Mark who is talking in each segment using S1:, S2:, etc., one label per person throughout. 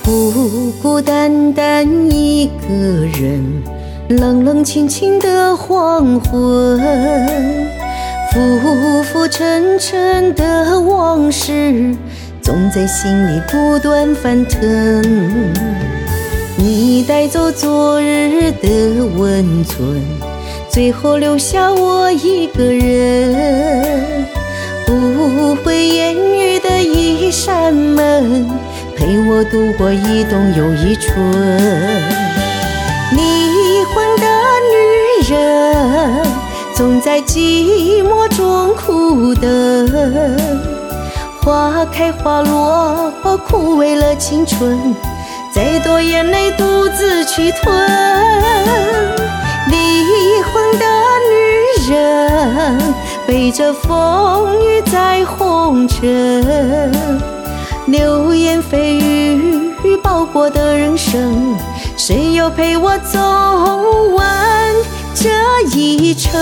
S1: 孤孤单单一个人，冷冷清清的黄昏，浮浮沉沉的往事，总在心里不断翻腾。你带走昨日的温存，最后留下我一个人，不会言语的一扇门，陪我度过一冬又一春。离婚的女人总在寂寞中苦等，花开花落，枯萎了青春，再多眼泪独自去吞。离婚的女人背着风雨在红尘，流言蜚语包裹的人生，谁又陪我走完这一程？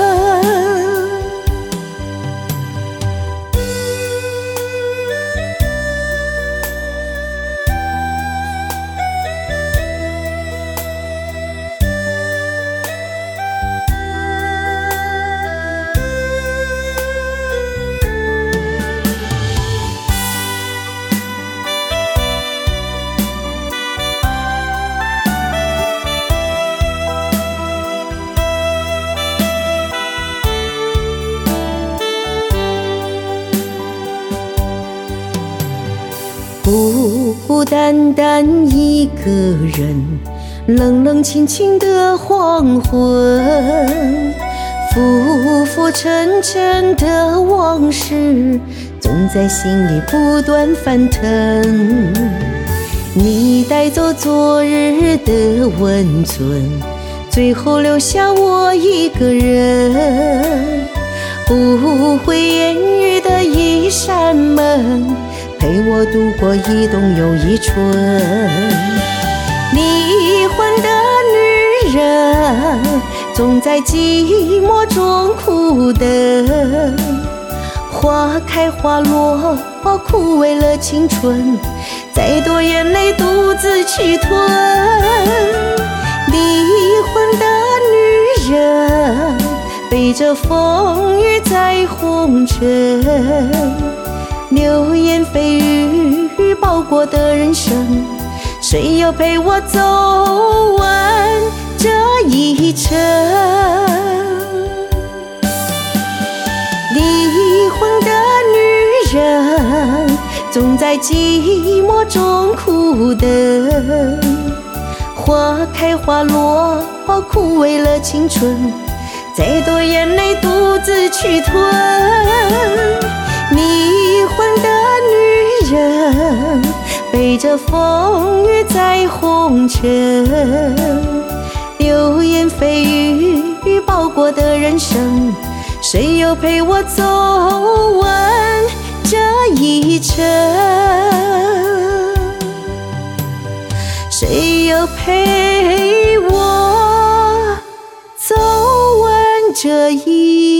S1: 孤孤单单一个人，冷冷清清的黄昏，浮浮沉沉的往事，总在心里不断翻腾。你带走昨日的温存，最后留下我一个人，不会言语的一扇门，陪我度过一冬又一春。离婚的女人总在寂寞中苦等，花开花落，枯萎了青春，再多眼泪独自去吞。离婚的女人背着风雨在红尘，流言蜚语包裹的人生，谁又陪我走完这一程？离婚的女人总在寂寞中苦等，花开花落，枯萎了青春，再多眼泪独自去吞。离婚的女人背着风雨在红尘，流言蜚语包裹的人生，谁又陪我走完这一程？谁又陪我走完这一程？